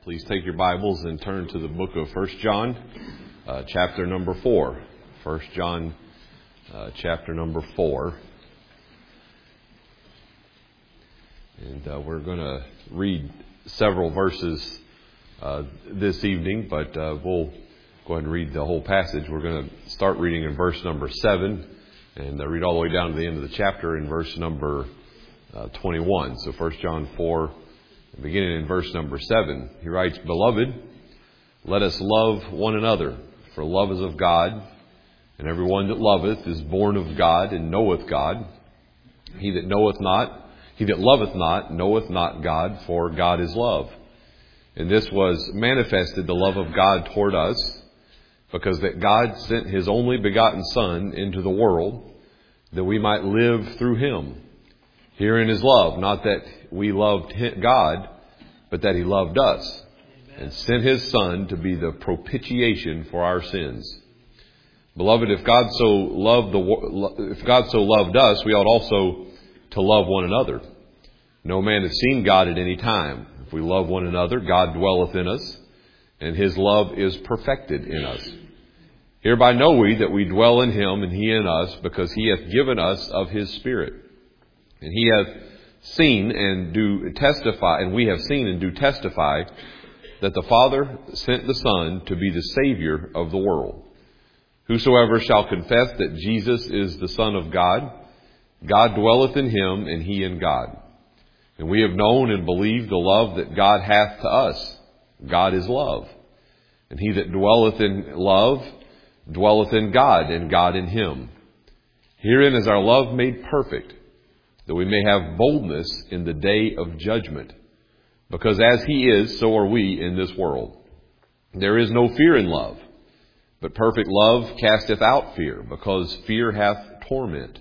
Please take your Bibles and turn to the book of 1 John, chapter number 4. 1 John, chapter number 4. And we're going to read several verses this evening, but we'll go ahead and read the whole passage. We're going to start reading in verse number 7 and read all the way down to the end of the chapter in verse number 21. So 1 John 4, beginning in verse number 7, he writes, "Beloved, let us love one another, for love is of God, and everyone that loveth is born of God and knoweth God. He that loveth not knoweth not God, for God is love. And this was manifested, the love of God toward us, because that God sent His only begotten Son into the world, that we might live through Him. Herein is love, not that we loved God, but that He loved us, and sent His Son to be the propitiation for our sins. Beloved, if God so loved us, we ought also to love one another. No man has seen God at any time. If we love one another, God dwelleth in us, and His love is perfected in us. Hereby know we that we dwell in Him, and He in us, because He hath given us of His Spirit. And He hath seen and do testify, and we have seen and do testify, that the Father sent the Son to be the Savior of the world. Whosoever shall confess that Jesus is the Son of God, God dwelleth in Him, and He in God. And we have known and believed the love that God hath to us. God is love. And he that dwelleth in love dwelleth in God, and God in him. Herein is our love made perfect, that we may have boldness in the day of judgment. Because as He is, so are we in this world. There is no fear in love, but perfect love casteth out fear, because fear hath torment.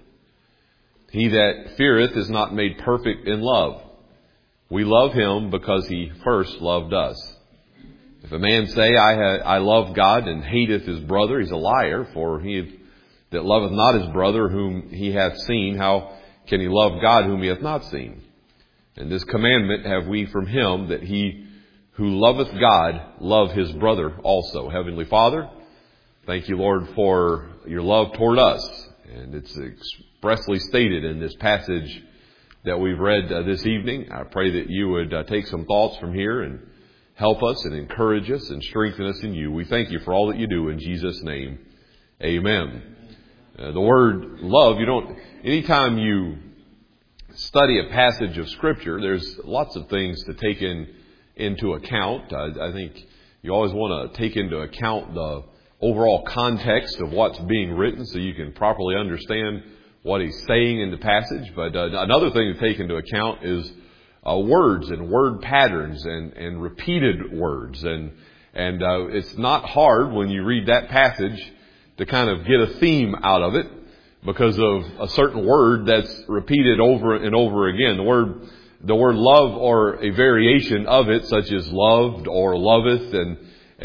He that feareth is not made perfect in love. We love Him because He first loved us. If a man say, I love God, and hateth his brother, he's a liar. For he that loveth not his brother whom he hath seen, how can he love God whom he hath not seen? And this commandment have we from Him, that he who loveth God love his brother also. Heavenly Father, thank You, Lord, for Your love toward us. And it's expressly stated in this passage that we've read this evening. I pray that You would take some thoughts from here and help us and encourage us and strengthen us in You. We thank You for all that You do in Jesus' name. Amen. The word love, anytime you study a passage of Scripture, there's lots of things to take into account. I think you always want to take into account the overall context of what's being written so you can properly understand what he's saying in the passage. But another thing to take into account is words and word patterns and repeated words. And it's not hard when you read that passage to kind of get a theme out of it because of a certain word that's repeated over and over again. The word love, or a variation of it, such as loved or loveth, and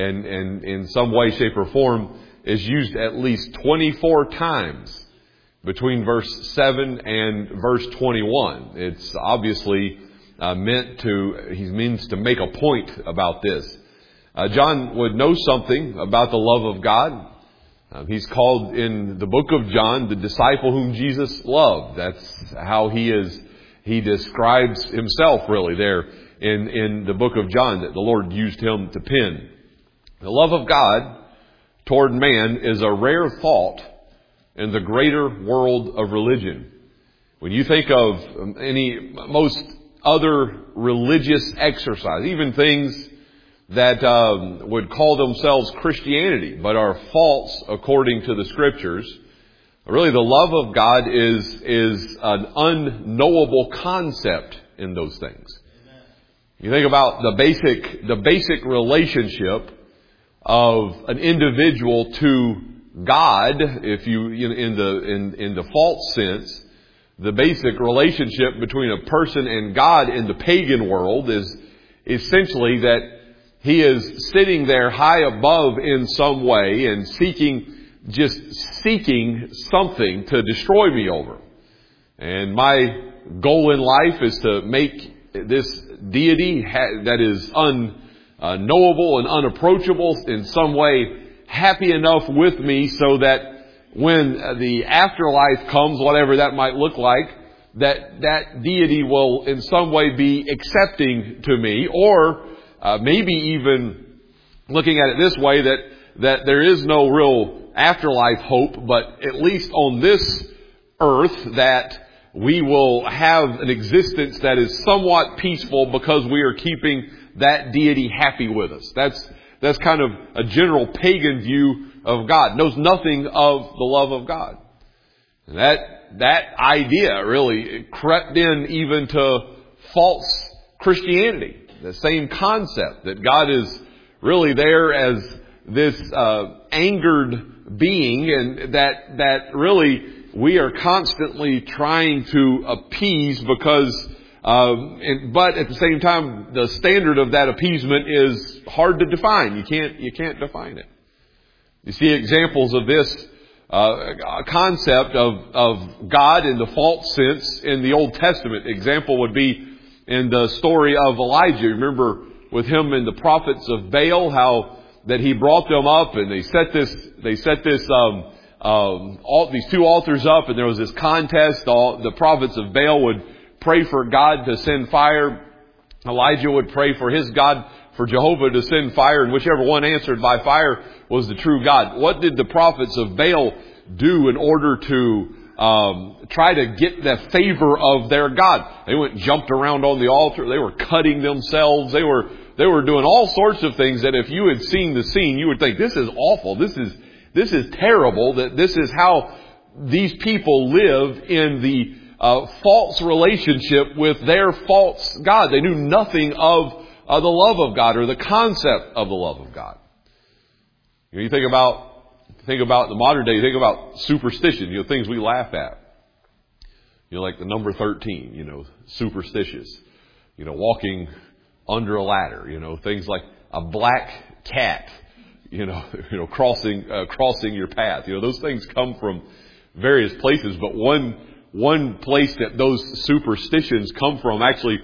in some way, shape, or form, is used at least 24 times between verse 7 and verse 21. It's obviously he means to make a point about this. John would know something about the love of God. He's called in the book of John the disciple whom Jesus loved. That's how he describes himself really there in the book of John, that the Lord used him to pen. The love of God toward man is a rare thought in the greater world of religion. When you think of most other religious exercise, even things that would call themselves Christianity, but are false according to the Scriptures, really the love of God is an unknowable concept in those things. Amen. You think about the basic relationship of an individual to God, if you in the false sense. The basic relationship between a person and God in the pagan world is essentially that He is sitting there high above in some way and seeking something to destroy me over. And my goal in life is to make this deity that is knowable and unapproachable, in some way happy enough with me so that when the afterlife comes, whatever that might look like, that deity will in some way be accepting to me, or maybe even looking at it this way, that there is no real afterlife hope, but at least on this earth that we will have an existence that is somewhat peaceful because we are keeping that deity happy with us. That's kind of a general pagan view of God. Knows nothing of the love of God. And that idea really crept in even to false Christianity. The same concept that God is really there as this angered being, and that really we are constantly trying to appease because but at the same time the standard of that appeasement is hard to define. You can't define it. You see examples of this concept of God in the false sense in the Old Testament. Example would be in the story of Elijah. Remember with him and the prophets of Baal, how that he brought them up and they set this these two altars up, and there was this contest. The prophets of Baal would pray for God to send fire. Elijah would pray for his God, for Jehovah to send fire, and whichever one answered by fire was the true God. What did the prophets of Baal do in order to try to get the favor of their God? They went and jumped around on the altar. They were cutting themselves. They were doing all sorts of things that if you had seen the scene, you would think, this is awful. This is terrible, that this is how these people live in the false relationship with their false God. They knew nothing of the love of God or the concept of the love of God. You think about the modern day, you think about superstition, things we laugh at. Like the number 13, superstitious. Walking under a ladder, things like a black cat, crossing your path. Those things come from various places, but one place that those superstitions come from, actually,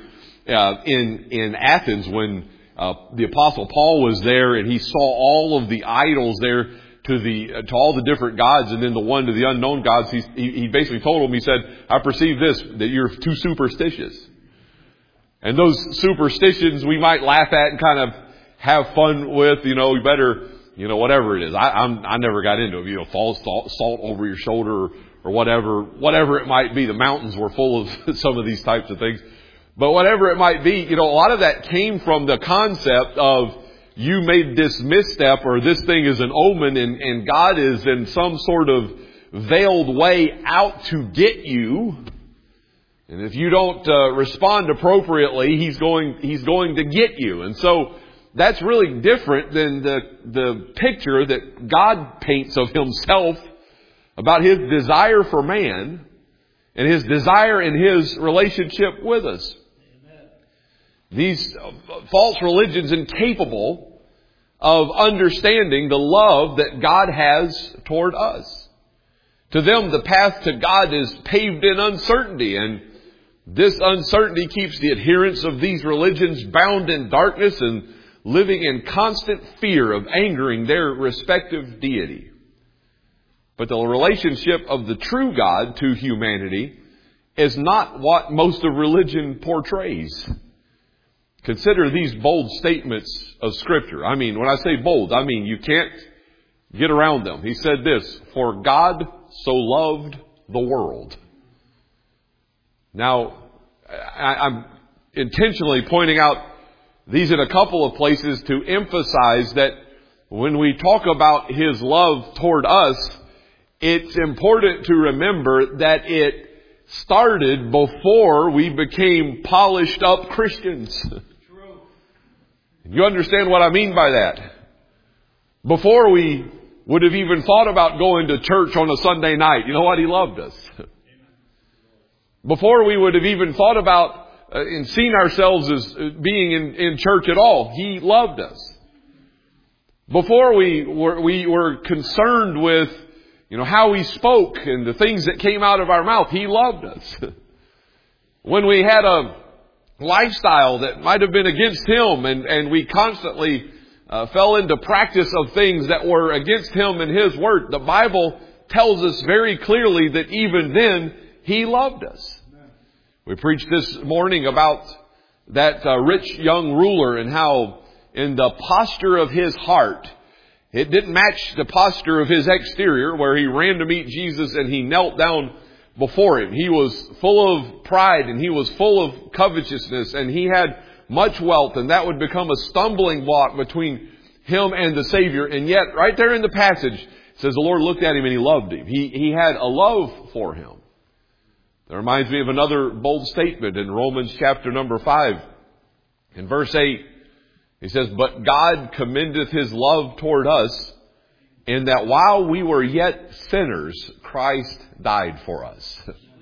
in Athens, when the Apostle Paul was there and he saw all of the idols there to all the different gods, and then the one to the unknown gods, he basically told them, he said, I perceive this, that you're too superstitious. And those superstitions we might laugh at and kind of have fun with, you better, whatever it is. I never got into it, fall salt over your shoulder or whatever it might be. The mountains were full of some of these types of things. But whatever it might be, a lot of that came from the concept of you made this misstep, or this thing is an omen, and God is in some sort of veiled way out to get you. And if you don't respond appropriately, He's going to get you. And so that's really different than the picture that God paints of Himself about His desire for man and His desire in His relationship with us. Amen. These false religions incapable of understanding the love that God has toward us. To them, the path to God is paved in uncertainty, and this uncertainty keeps the adherents of these religions bound in darkness and living in constant fear of angering their respective deity. But the relationship of the true God to humanity is not what most of religion portrays. Consider these bold statements of Scripture. I mean, when I say bold, I mean you can't get around them. He said this, "For God so loved the world." Now, I'm intentionally pointing out these in a couple of places to emphasize that when we talk about His love toward us, it's important to remember that it started before we became polished up Christians. True. You understand what I mean by that? Before we would have even thought about going to church on a Sunday night, you know what? He loved us. Before we would have even thought about and seen ourselves as being in church at all, He loved us. Before we were concerned with how we spoke and the things that came out of our mouth, He loved us. When we had lifestyle that might have been against Him, and we constantly fell into practice of things that were against Him and His Word, the Bible tells us very clearly that even then He loved us. We preached this morning about that rich young ruler and how in the posture of his heart, it didn't match the posture of his exterior where he ran to meet Jesus and he knelt down before Him. He was full of pride and he was full of covetousness and he had much wealth, and that would become a stumbling block between him and the Savior. And yet, right there in the passage, it says the Lord looked at him and He loved him. He had a love for him. That reminds me of another bold statement in Romans chapter number 5. In verse 8, He says, "But God commendeth His love toward us, in that while we were yet sinners, Christ died for us."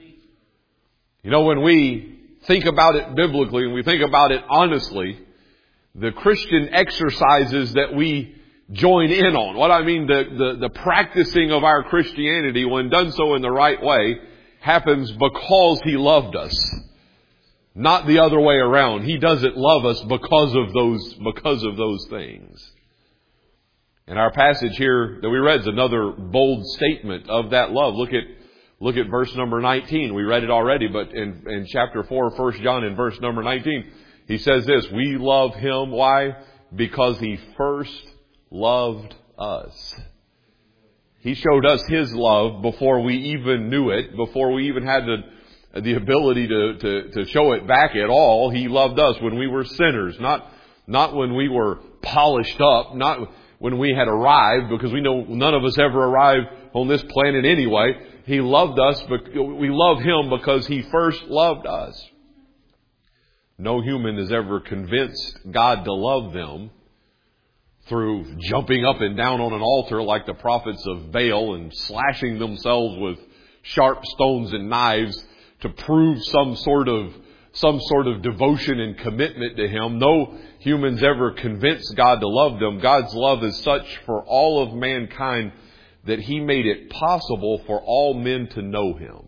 You know, when we think about it biblically and we think about it honestly, the Christian exercises that we join in on, what I mean, the practicing of our Christianity, when done so in the right way, happens because He loved us. Not the other way around. He doesn't love us because of those things. And our passage here that we read is another bold statement of that love. Look at verse number 19. We read it already, but in chapter 4 of 1 John in verse number 19, he says this, "We love Him." Why? Because He first loved us. He showed us His love before we even knew it, before we even had the ability to show it back at all. He loved us when we were sinners, not when we were polished up, not when we had arrived, because we know none of us ever arrived on this planet anyway. He loved us, but we love Him because He first loved us. No human has ever convinced God to love them through jumping up and down on an altar like the prophets of Baal and slashing themselves with sharp stones and knives to prove some sort of devotion and commitment to Him. No humans ever convinced God to love them. God's love is such for all of mankind that He made it possible for all men to know Him.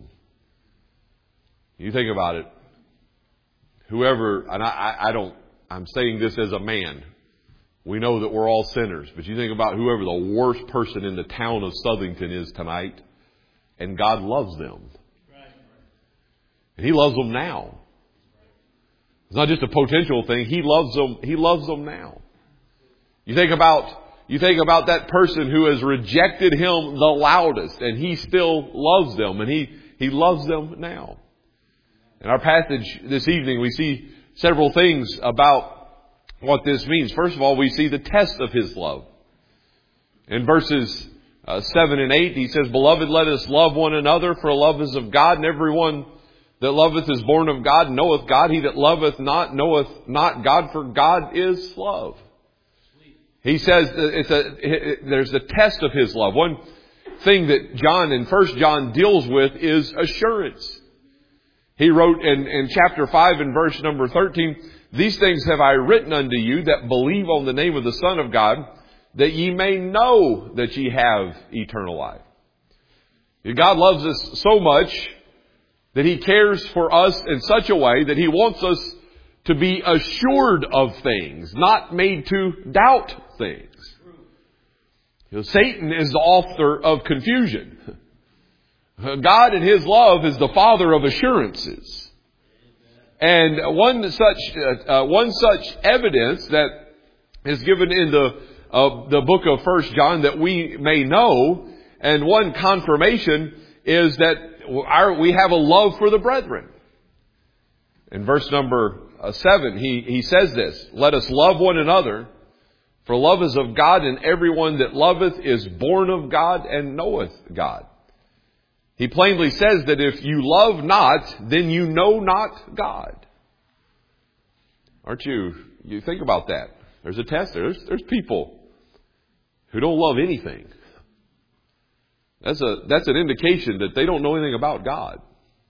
You think about it. Whoever, and I'm saying this as a man. We know that we're all sinners, but you think about whoever the worst person in the town of Southington is tonight, and God loves them. And He loves them now. It's not just a potential thing. He loves them now. You think about that person who has rejected Him the loudest, and He still loves them, and He loves them now. In our passage this evening, we see several things about what this means. First of all, we see the test of His love. In verses 7 and 8, He says, "Beloved, let us love one another, for love is of God, and everyone that loveth is born of God, and knoweth God. He that loveth not knoweth not God, for God is love." He says there's the test of His love. One thing that John in 1 John deals with is assurance. He wrote in chapter 5 and verse number 13, "These things have I written unto you that believe on the name of the Son of God, that ye may know that ye have eternal life." God loves us so much that He cares for us in such a way that He wants us to be assured of things, not made to doubt things. Satan is the author of confusion. God in His love is the Father of assurances. And one such evidence that is given in the book of 1 John that we may know, and one confirmation is that we have a love for the brethren. In verse number 7, he says this, "Let us love one another, for love is of God, and everyone that loveth is born of God and knoweth God." He plainly says that if you love not, then you know not God. Aren't you? You think about that. There's a test there. There's people who don't love anything. That's an indication that they don't know anything about God.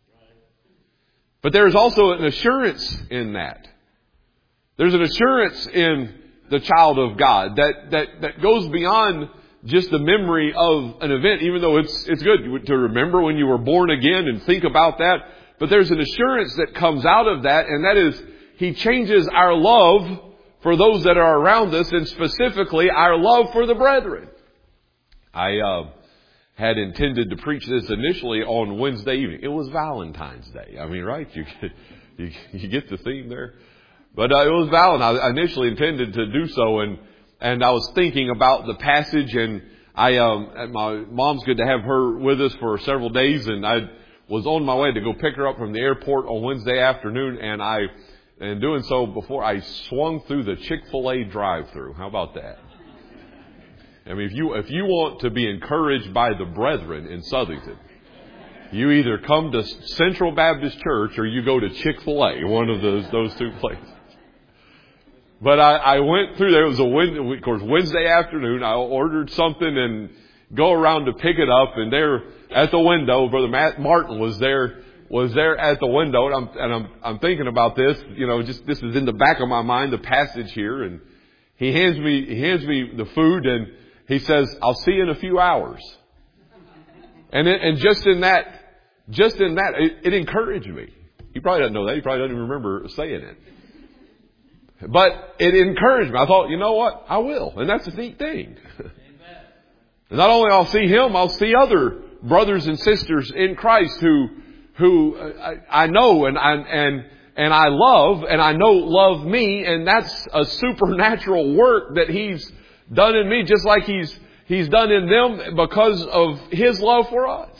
But there's also an assurance in that. There's an assurance in the child of God that goes beyond just the memory of an event, even though it's good to remember when you were born again and think about that. But there's an assurance that comes out of that, and that is He changes our love for those that are around us, and specifically our love for the brethren. I had intended to preach this initially on Wednesday evening. It was Valentine's Day. I mean, right? You get the theme there? But it was Valentine's. I initially intended to do so, and I was thinking about the passage, and my mom's good to have her with us for several days, and I was on my way to go pick her up from the airport on Wednesday afternoon, and doing so before I swung through the Chick-fil-A drive-thru. How about that? I mean, if you want to be encouraged by the brethren in Southington, you either come to Central Baptist Church or you go to Chick-fil-A, one of those two places. But I went through there. It was Wednesday afternoon. I ordered something and go around to pick it up, and there at the window, Brother Matt Martin was there at the window, and I'm thinking about this. This is in the back of my mind, the passage here, and he hands me the food, and he says, "I'll see you in a few hours." And just in that, it encouraged me. He probably doesn't know that. He probably doesn't even remember saying it. But it encouraged me. I thought, you know what? I will. And that's a neat thing. And not only I'll see him, I'll see other brothers and sisters in Christ who I know and I love, and I know love me, and that's a supernatural work that He's done in me, just like He's done in them because of His love for us.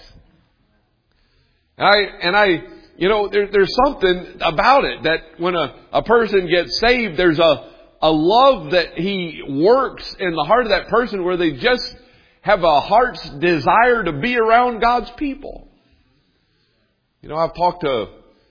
There's something about it that when a person gets saved, there's a love that He works in the heart of that person where they just have a heart's desire to be around God's people. I've talked to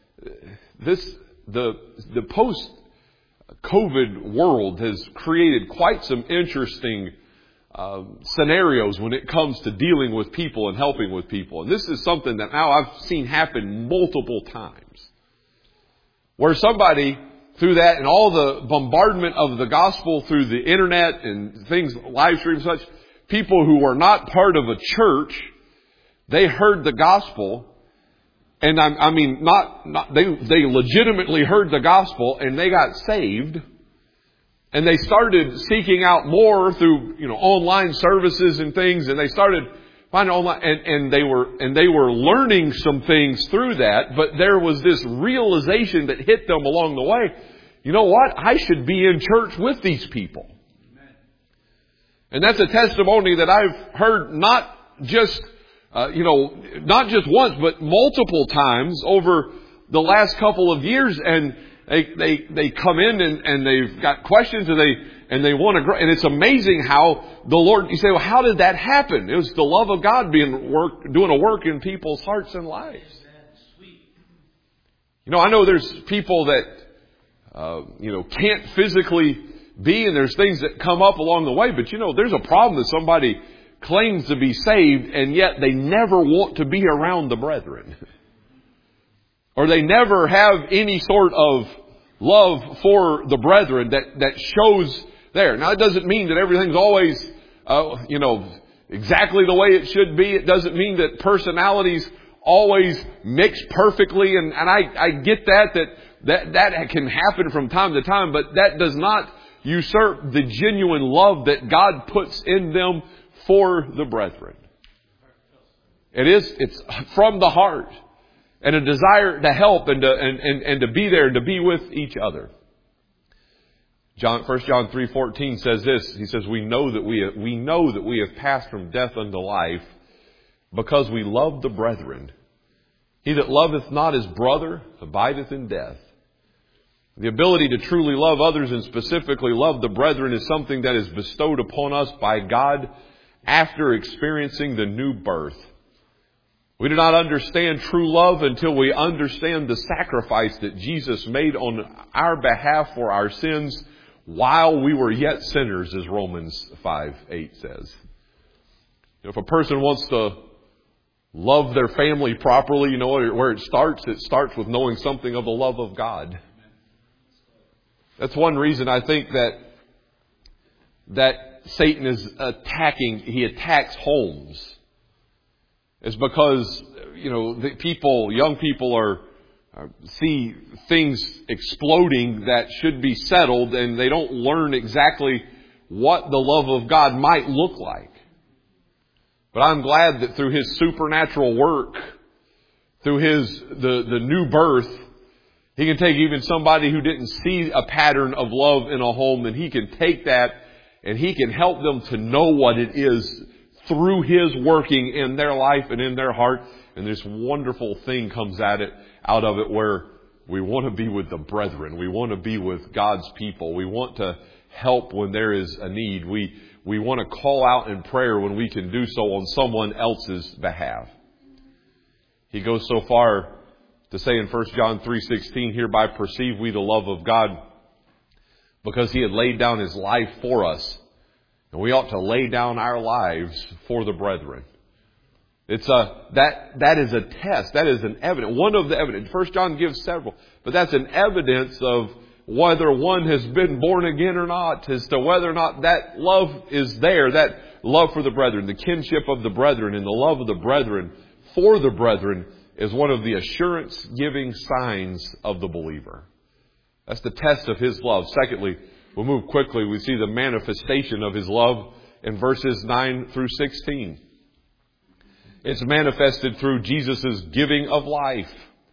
the post-COVID world has created quite some interesting scenarios when it comes to dealing with people and helping with people. And this is something that now I've seen happen multiple times. Where somebody, through that and all the bombardment of the gospel through the internet and things, live stream and such, people who were not part of a church, they heard the gospel. And they legitimately heard the gospel, and they got saved. And they started seeking out more through, online services and things, and they started finding online, and they were learning some things through that, but there was this realization that hit them along the way. You know what? I should be in church with these people. And that's a testimony that I've heard not just once, but multiple times over the last couple of years. And they come in and they've got questions and they want to grow. And it's amazing how the Lord, you say, well, how did that happen? It was the love of God doing a work in people's hearts and lives. I know there's people that, can't physically be, and there's things that come up along the way, but there's a problem that somebody claims to be saved, and yet they never want to be around the brethren. Or they never have any sort of love for the brethren that shows there. Now, it doesn't mean that everything's always, exactly the way it should be. It doesn't mean that personalities always mix perfectly, and I get that can happen from time to time, but that does not usurp the genuine love that God puts in them for the brethren. It's from the heart, and a desire to help and to be there and to be with each other. 1 John 3:14 says this. He says, we know that we have passed from death unto life because we love the brethren. He that loveth not his brother abideth in death. The ability to truly love others, and specifically love the brethren, is something that is bestowed upon us by God after experiencing the new birth. We do not understand true love until we understand the sacrifice that Jesus made on our behalf for our sins while we were yet sinners, as Romans 5:8 says. If a person wants to love their family properly, where it starts with knowing something of the love of God. That's one reason I think that Satan is he attacks homes. Is because, young people see things exploding that should be settled, and they don't learn exactly what the love of God might look like. But I'm glad that through His supernatural work, through the new birth, He can take even somebody who didn't see a pattern of love in a home, and He can take that and He can help them to know what it is through His working in their life and in their heart. And this wonderful thing comes out of it where we want to be with the brethren. We want to be with God's people. We want to help when there is a need. We want to call out in prayer when we can do so on someone else's behalf. He goes so far to say in 1 John 3:16, hereby perceive we the love of God, because He had laid down His life for us. And we ought to lay down our lives for the brethren. That is a test. That is an evidence. One of the evidence. 1 John gives several. But that's an evidence of whether one has been born again or not, as to whether or not that love is there, that love for the brethren, the kinship of the brethren and the love of the brethren for the brethren is one of the assurance-giving signs of the believer. That's the test of His love. Secondly, we'll move quickly. We see the manifestation of His love in verses 9 through 16. It's manifested through Jesus' giving of life.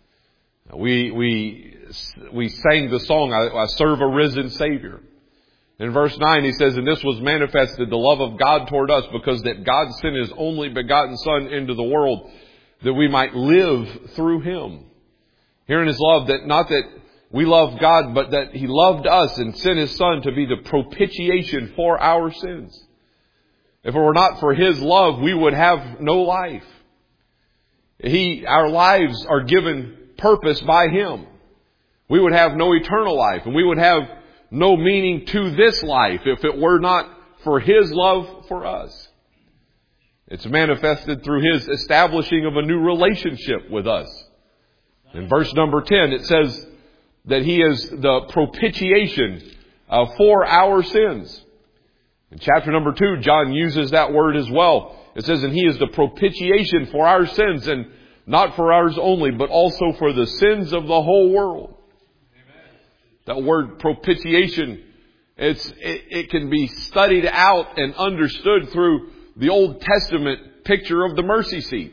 We sang the song, I serve a risen Savior. In verse 9 he says, and this was manifested, the love of God toward us, because that God sent His only begotten Son into the world, that we might live through Him. Here in His love, that not that we love God, but that He loved us and sent His Son to be the propitiation for our sins. If it were not for His love, we would have no life. Our lives are given purpose by Him. We would have no eternal life, and we would have no meaning to this life if it were not for His love for us. It's manifested through His establishing of a new relationship with us. In verse number 10, it says that He is the propitiation for our sins. In chapter number 2, John uses that word as well. It says, and He is the propitiation for our sins, and not for ours only, but also for the sins of the whole world. Amen. That word propitiation, it can be studied out and understood through the Old Testament picture of the mercy seat.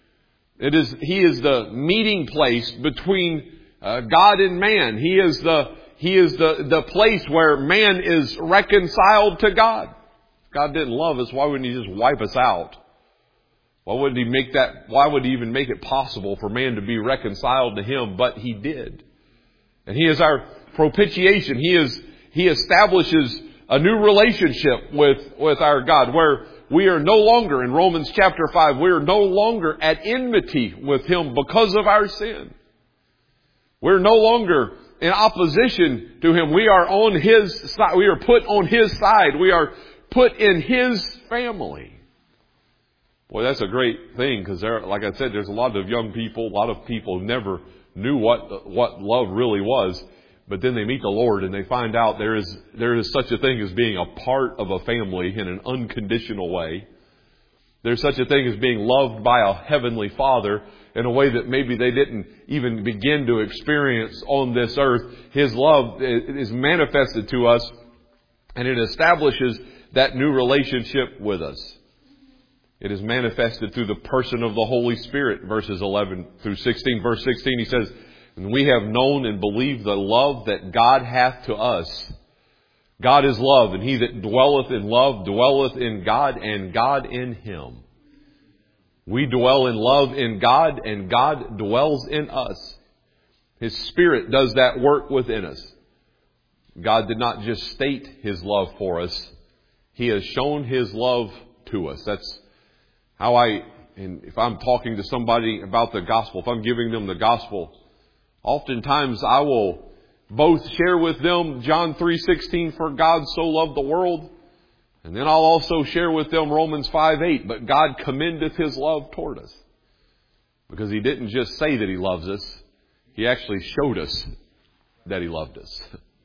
He is the meeting place between God and man. He is the place where man is reconciled to God. If God didn't love us, why wouldn't He just wipe us out? Why would He even make it possible for man to be reconciled to Him? But He did. And He is our propitiation. He establishes a new relationship with our God, where we are no longer, in Romans chapter 5, we are no longer at enmity with Him because of our sin. We're no longer in opposition to Him. We are on His side. We are put on His side. We are put in His family. Boy, that's a great thing, because like I said, there's a lot of young people, a lot of people who never knew what love really was. But then they meet the Lord and they find out there is such a thing as being a part of a family in an unconditional way. There's such a thing as being loved by a heavenly Father in a way that maybe they didn't even begin to experience on this earth. His love is manifested to us, and it establishes that new relationship with us. It is manifested through the person of the Holy Spirit, verses 11 through 16. Verse 16, he says, and we have known and believed the love that God hath to us. God is love, and he that dwelleth in love dwelleth in God, and God in him. We dwell in love in God, and God dwells in us. His Spirit does that work within us. God did not just state His love for us. He has shown His love to us. That's how and if I'm talking to somebody about the gospel, if I'm giving them the gospel, oftentimes I will both share with them John 3:16, for God so loved the world. And then I'll also share with them Romans 5:8, but God commendeth His love toward us. Because He didn't just say that He loves us. He actually showed us that He loved us.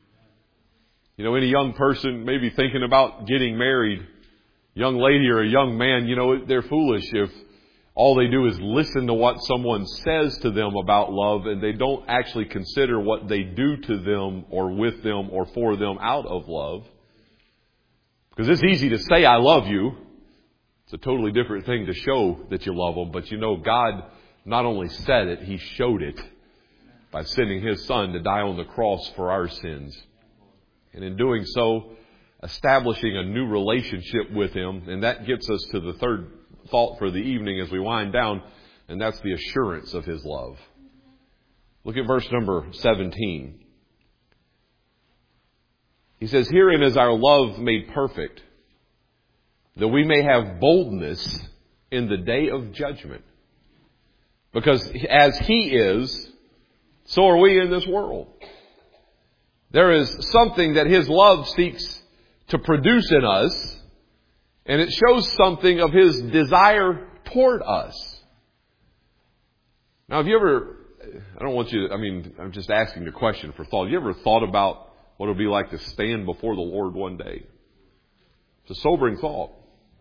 You know, any young person maybe thinking about getting married, young lady or a young man, you know, they're foolish if all they do is listen to what someone says to them about love, and they don't actually consider what they do to them or with them or for them out of love. Because it's easy to say, I love you. It's a totally different thing to show that you love them. But God not only said it, He showed it by sending His Son to die on the cross for our sins. And in doing so, establishing a new relationship with Him. And that gets us to the third thought for the evening as we wind down, and that's the assurance of His love. Look at verse number 17. He says, herein is our love made perfect, that we may have boldness in the day of judgment. Because as He is, so are we in this world. There is something that His love seeks to produce in us, and it shows something of His desire toward us. Now, have you ever, I'm just asking the question for thought. Have you ever thought about what it would be like to stand before the Lord one day? It's a sobering thought.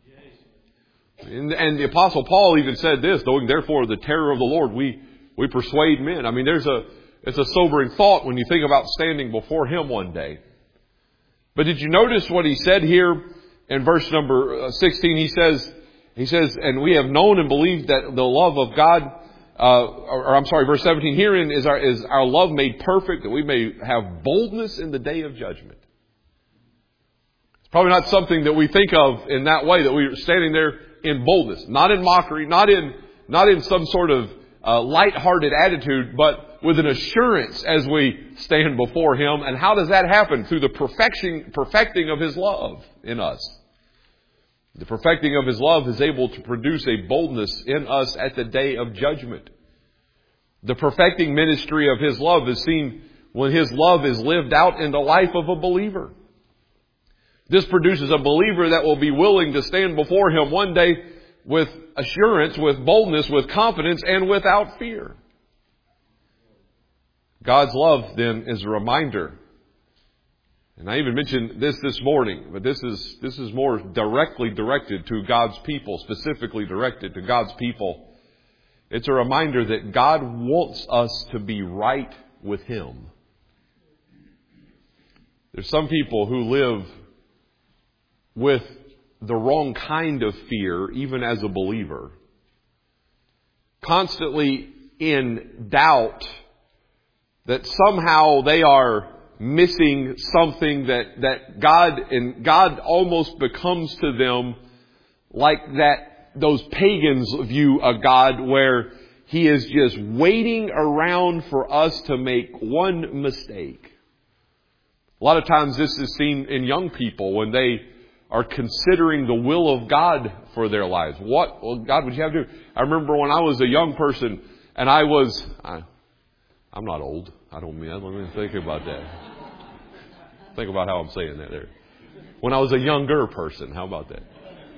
And the Apostle Paul even said this, knowing therefore the terror of the Lord, we persuade men. It's a sobering thought when you think about standing before Him one day. But did you notice what he said here in verse number 16? He says, and we have known and believed that the love of God, verse 17, herein is our love made perfect, that we may have boldness in the day of judgment. It's probably not something that we think of in that way, that we're standing there in boldness, not in mockery, not in some sort of light-hearted attitude, but with an assurance as we stand before Him. And how does that happen? Through the perfecting of His love in us. The perfecting of His love is able to produce a boldness in us at the day of judgment. The perfecting ministry of His love is seen when His love is lived out in the life of a believer. This produces a believer that will be willing to stand before Him one day with assurance, with boldness, with confidence, and without fear. God's love, then, is a reminder. And I even mentioned this morning, but this is more directly directed to God's people, specifically directed to God's people. It's a reminder that God wants us to be right with Him. There's some people who live with the wrong kind of fear, even as a believer. Constantly in doubt that somehow they are missing something that God almost becomes to them like those pagans view a God, where He is just waiting around for us to make one mistake. A lot of times this is seen in young people when they are considering the will of God for their lives. What, well, God, would you have to do? I remember when I was a young person, and I'm not old. I don't even think about that. Think about how I'm saying that there. When I was a younger person, how about that?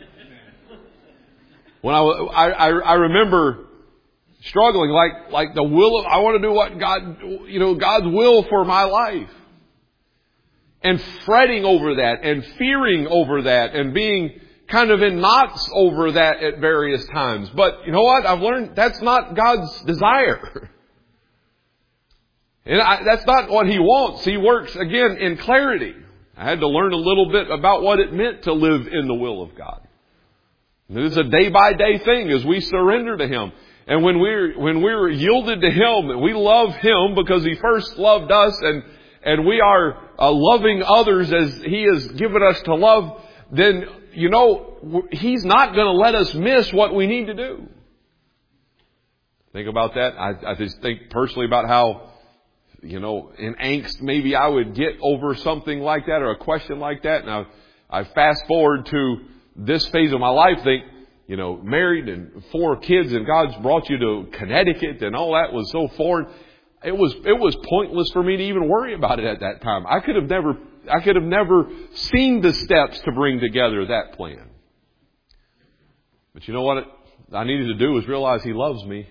When I remember struggling like the will of, I want to do what God's will for my life. And fretting over that and fearing over that and being kind of in knots over that at various times. But you know what? I've learned that's not God's desire. And that's not what He wants. He works, again, in clarity. I had to learn a little bit about what it meant to live in the will of God. It's a day-by-day thing as we surrender to Him. And when we're yielded to Him, we love Him because He first loved us, and we are loving others as He has given us to love, then, He's not going to let us miss what we need to do. Think about that. I just think personally about how, in angst maybe I would get over something like that or a question like that. And I fast forward to this phase of my life, think, married and 4 kids, and God's brought you to Connecticut, and all that was so foreign. It was pointless for me to even worry about it at that time. I could have never seen the steps to bring together that plan. But you know what I needed to do was realize He loves me.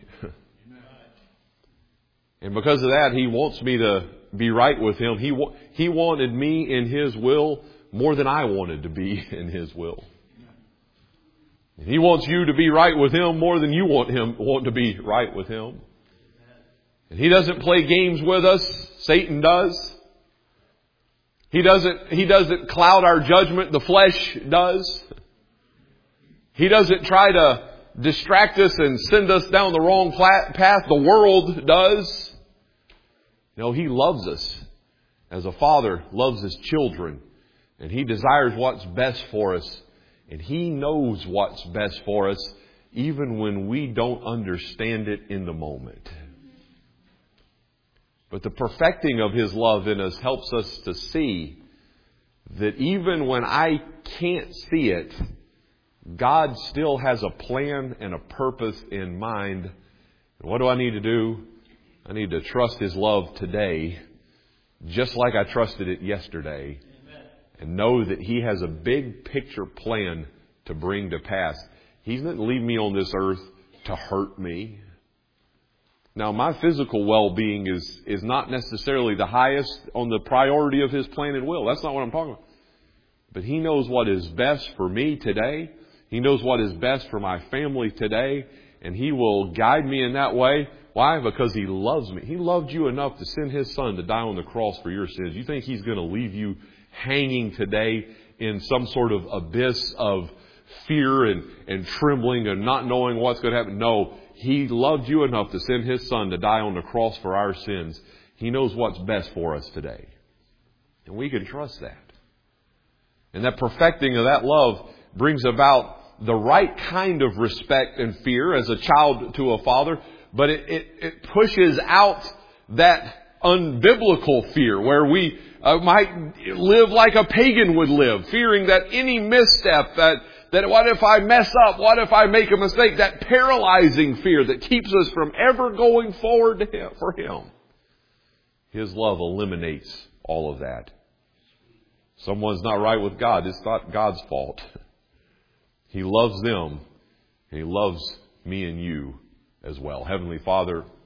And because of that, He wants me to be right with Him. He wanted me in His will more than I wanted to be in His will. He wants you to be right with Him more than you want to be right with Him. And He doesn't play games with us. Satan does. He doesn't cloud our judgment. The flesh does. He doesn't try to distract us and send us down the wrong path. The world does. No, He loves us as a father loves His children. And He desires what's best for us. And He knows what's best for us even when we don't understand it in the moment. But the perfecting of His love in us helps us to see that even when I can't see it, God still has a plan and a purpose in mind. And what do I need to do? I need to trust His love today, just like I trusted it yesterday. Amen. And know that He has a big picture plan to bring to pass. He's not leaving me on this earth to hurt me. Now, my physical well-being is not necessarily the highest on the priority of His plan and will. That's not what I'm talking about. But He knows what is best for me today. He knows what is best for my family today. And He will guide me in that way. Why? Because He loves me. He loved you enough to send His Son to die on the cross for your sins. You think He's going to leave you hanging today in some sort of abyss of fear and trembling and not knowing what's going to happen? No. He loved you enough to send His Son to die on the cross for our sins. He knows what's best for us today. And we can trust that. And that perfecting of that love brings about the right kind of respect and fear as a child to a father. But it pushes out that unbiblical fear where we might live like a pagan would live, fearing that any misstep, that what if I mess up? What if I make a mistake? That paralyzing fear that keeps us from ever going forward to Him, for Him. His love eliminates all of that. Someone's not right with God. It's not God's fault. He loves them. And He loves me and you as well. Heavenly Father,